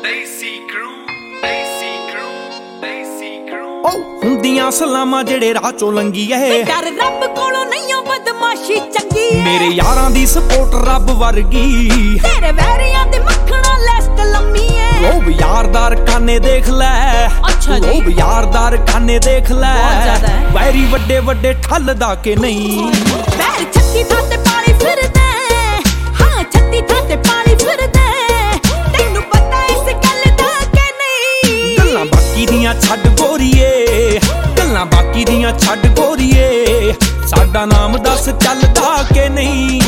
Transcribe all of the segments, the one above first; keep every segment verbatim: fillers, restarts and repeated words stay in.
ਹੁੰਦੀਆਂ ਸਲਾਮਾਂ ਜਿਹੜੇ ਰਾਹ ਚੋਂ ਲੰਗੀ ਐ, ਡਰ ਰੱਬ ਕੋਲੋਂ ਨਹੀਂ ਓ ਬਦਮਾਸ਼ੀ ਚੰਗੀ ਐ। ਮੇਰੇ ਯਾਰਾਂ ਦੀ ਸਪੋਰਟ ਰੱਬ ਵਰਗੀ, ਤੇਰੇ ਵੈਰੀਆਂ ਦੀ ਮੱਖਣਾ ਲਿਸਟ ਲੰਮੀ ਐ। ਉਹ ਯਾਰਦਾਰ ਖਾਨੇ ਦੇਖ ਲੈ, ਅੱਛਾ ਜੀ, ਉਹ ਯਾਰਦਾਰ ਖਾਨੇ ਦੇਖ ਲੈ, ਬਹੁਤ ਜ਼ਿਆਦਾ ਹੈ। ਵੈਰੀ ਵੱਡੇ ਵੱਡੇ ਠੱਲਦਾ ਕਿ ਨਹੀਂ। ਵੈਰ ਛੱਤੀ ਥਾਂ ਤੇ ਪਾਣੀ ਫਿਰਦਾ, ਹਾਂ ਛੱਤੀ ਥਾਂ ਤੇ ਪਾਣੀ ਫਿਰਦਾ, ਤੈਨੂੰ ਪਤਾ ਇਸ ਗੱਲ ਦਾ ਕਿ ਨਹੀਂ। ਗੱਲਾਂ ਬਾਕੀ ਦੀਆਂ ਛੱਡ ਗੋਰੀਏ, ਗੱਲਾਂ ਬਾਕੀ ਦੀਆਂ ਛੱਡ ਗੋਰੀਏ, ਸਾਡਾ ਨਾਮ ਦੱਸ ਚੱਲਦਾ ਕਿ ਨਹੀਂ।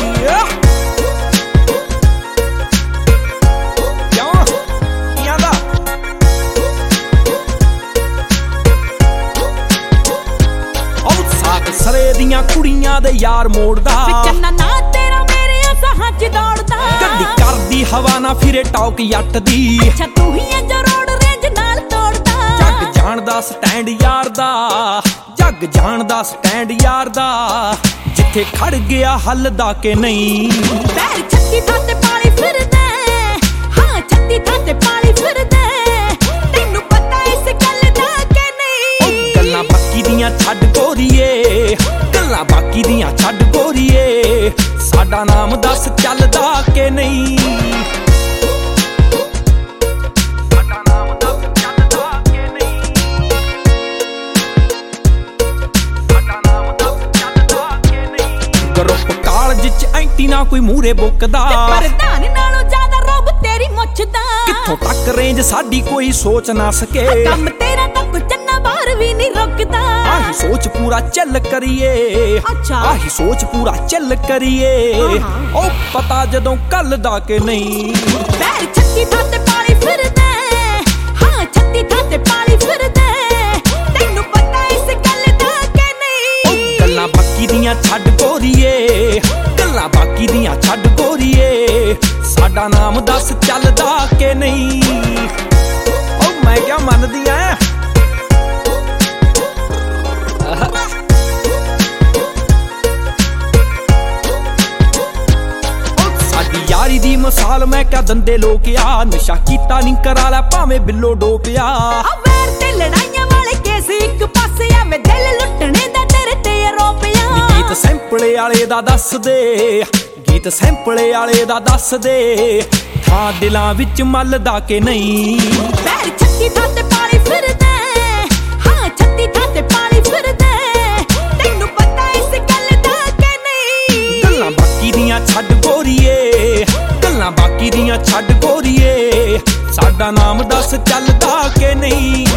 ਸਰੇ ਦੀਆਂ ਕੁੜੀਆਂ ਦੇ ਯਾਰ ਮੋੜਦਾ, ਚੰਨਾ ਨਾ ਤੇਰਾ ਮੇਰੇ ਸਾਹਾਂ ਚ ਦੌੜਦਾ, ਗੱਡੀ ਕਰਦੀ ਹਵਾ ਨਾ ਫਿਰੇ ਟੌਕ ਜੱਟ ਦੀ। ਅੱਛਾ ਤੂੰ ਹੀ ਐ ਜੋ ਰੋਡ ਰੇਂਜ ਨਾਲ ਤੋੜਦਾ। ਜੱਗ ਜਾਣਦਾ ਸਟੈਂਡ ਯਾਰ ਦਾ, ਜੱਗ ਜਾਣਦਾ ਸਟੈਂਡ ਯਾਰ ਦਾ, ਜਿੱਥੇ ਖੜ ਗਿਆ ਹੱਲਦਾ ਕਿ ਨਹੀਂ। ਵੈਰ ਛੱਤੀ ਥਾਂ ਤੇ ਪਾਣੀ ਫਿਰਦਾ, ਹਾਂ ਛੱਤੀ ਥਾਂ ਤੇ ਪਾਣੀ ਫਿਰਦਾ, ਤੈਨੂੰ ਪਤਾ ਇਸ ਗੱਲ ਦਾ ਕਿ ਨਹੀਂ। ਗੱਲਾਂ ਬਾਕੀ ਦੀਆਂ ਛੱਡ ਗੋਰੀਏ, ਗੱਲਾਂ ਬਾਕੀ ਦੀਆਂ ਛੱਡ ਗੋਰੀਏ, ਸਾਡਾ ਨਾਮ ਦੱਸ ਚੱਲਦਾ ਕਿ ਨਹੀਂ। ਸਾਡਾ ਨਾਮ ਦੱਸ ਚੱਲਦਾ ਕਿ ਨਹੀਂ। ਸਾਡਾ ਨਾਮ ਦੱਸ ਚੱਲਦਾ ਕਿ ਨਹੀਂ। ਗਰੁੱਪ ਕਾਲਜ ਚ ਐਂਟੀ ਨਾ ਕੋਈ ਮੂਰੇ ਬੁੱਕਦਾ, ਪ੍ਰਧਾਨ ਨਾਲੋਂ ਜ਼ਿਆਦਾ ਰੋਬ ਤੇਰੀ ਮੁੱਛ ਦਾ। ਕਿੱਥੋਂ ਤੱਕ ਰੇਂਜ ਸਾਡੀ ਕੋਈ ਸੋਚ ਨਾ ਸਕੇ, ਕੰਮ ਤੇਰਾ ਤਾਂ ਕੋਈ ਚੰਨਾ ਬਾਹਰ ਵੀ ਨਹੀਂ ਰੁਕਦਾ। ਆਹੀ ਸੋਚ ਪੂਰਾ ਚੱਲ ਕਰੀਏ, ਅੱਛਾ ਆਹੀ ਸੋਚ ਪੂਰਾ ਚੱਲ ਕਰੀਏ, ਉਹ ਪਤਾ ਜਦੋਂ ਕੱਲ ਦਾ ਕਿ ਨਹੀਂ। ਵੈਰ ਛੱਤੀ ਥਾਂ ਤੇ ਪਾਣੀ ਫਿਰਦਾ, ਹਾਂ ਛੱਤੀ ਥਾਂ ਤੇ ਪਾਣੀ ਫਿਰਦਾ, ਤੈਨੂੰ ਪਤਾ ਇਸ ਗੱਲ ਦਾ ਕਿ ਨਹੀਂ। ਗੱਲਾਂ ਬਾਕੀ ਦੀਆਂ ਛੱਡ ਗੋਰੀਏ, ਗੱਲਾਂ ਬਾਕੀ ਦੀਆਂ ਛੱਡ ਗੋਰੀਏ, ਸਾਡਾ ਨਾਮ ਦੱਸ ਚੱਲਦਾ ਕਿ ਨਹੀਂ। ਉਹ ਮੈਂ ਕਿਆ ਮੰਨਦੀ ਐ। ਯਾਰੀ ਦੀ ਮਿਸਾਲ ਮੈਂ ਕਿਆ ਦੰਦੇ ਲੋਕ ਆ, ਨਸ਼ਾ ਕੀਤਾ ਨਹੀਂ ਕਰਾ ਲੈ ਭਾਵੇਂ ਬਿੱਲੋ ਡੋਪਿਆ। ਆ ਵੈਰ ਤੇ ਲੜਾਈਆਂ ਵਾਲੇ ਕੇਸ ਇੱਕ ਪਾਸੇ ਆ, ਮੈਂ ਦਿਲ ਲੁੱਟਣੇ ਦਾ ਤੇਰੇ ਤੇ ਆਰੋਪਿਆ। ਗੀਤ ਸੈਂਪਲੇ ਵਾਲੇ ਦਾ ਦੱਸ ਦੇ, ਗੀਤ ਸੈਂਪਲੇ ਵਾਲੇ ਦਾ ਦੱਸ ਦੇ, ਥਾਂ ਦਿਲਾਂ ਵਿੱਚ ਮੱਲਦਾ ਕਿ ਨਹੀਂ। ਵੈਰ ਛੱਤੀ ਥਾਂ ਤੇ ਪਾਣੀ ਫਿਰਦਾ, ਹਾਂ ਛੱਤੀ ਥਾਂ ਤੇ ਪਾਣੀ ਫਿਰਦਾ, ਤੈਨੂੰ ਪਤਾ ਇਸ ਗੱਲ ਦਾ ਕਿ ਨਹੀਂ। ਗੱਲਾਂ ਬਾਕੀ ਦੀਆਂ ਛੱਡ ਗੋਰੀਏ, ਗੱਲਾਂ ਬਾਕੀ ਦੀਆਂ ਛੱਡ ਗੋਰੀਏ, ਸਾਡਾ ਨਾਮ ਦੱਸ ਚੱਲਦਾ ਕਿ ਨਹੀਂ।